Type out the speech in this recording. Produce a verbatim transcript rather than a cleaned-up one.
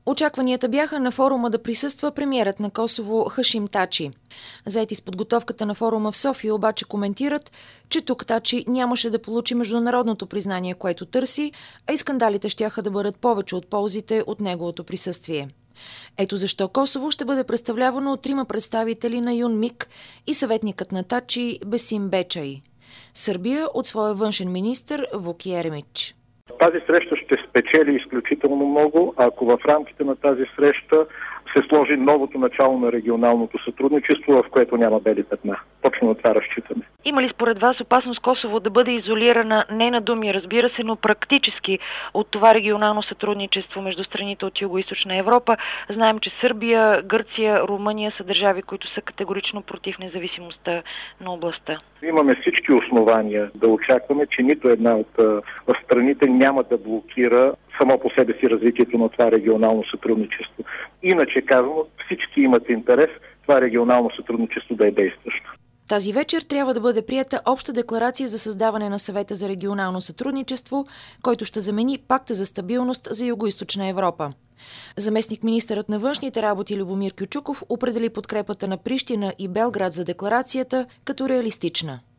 Очакванията бяха на форума да присъства премиерът на Косово Хашим Тачи. Заети с подготовката на форума в София обаче коментират, че тук Тачи нямаше да получи международното признание, което търси, а и скандалите щяха да бъдат повече от ползите от неговото присъствие. Ето защо Косово ще бъде представлявано от трима представители на ЮНМИК и съветникът на Тачи Бесим Бечай. Сърбия от своя външен министър Вук Еремич. Тази среща ще спечели изключително много, ако в рамките на тази среща се сложи новото начало на регионалното сътрудничество, в което няма бели петна. Точно на това разчитаме. Има ли според вас опасност Косово да бъде изолирана, не на думи, разбира се, но практически от това регионално сътрудничество между страните от Юго-Източна Европа? Знаем, че Сърбия, Гърция, Румъния са държави, които са категорично против независимостта на областта. Имаме всички основания да очакваме, че нито една от страните няма да блокира само по себе си развитието на това регионално сътрудничество. Иначе казано, всички имат интерес това регионално сътрудничество да е действащо. Тази вечер трябва да бъде приета обща декларация за създаване на Съвета за регионално сътрудничество, който ще замени Пакта за стабилност за Юго-Източна Европа. Заместник-министърът на външните работи Любомир Кючуков определи подкрепата на Прищина и Белград за декларацията като реалистична.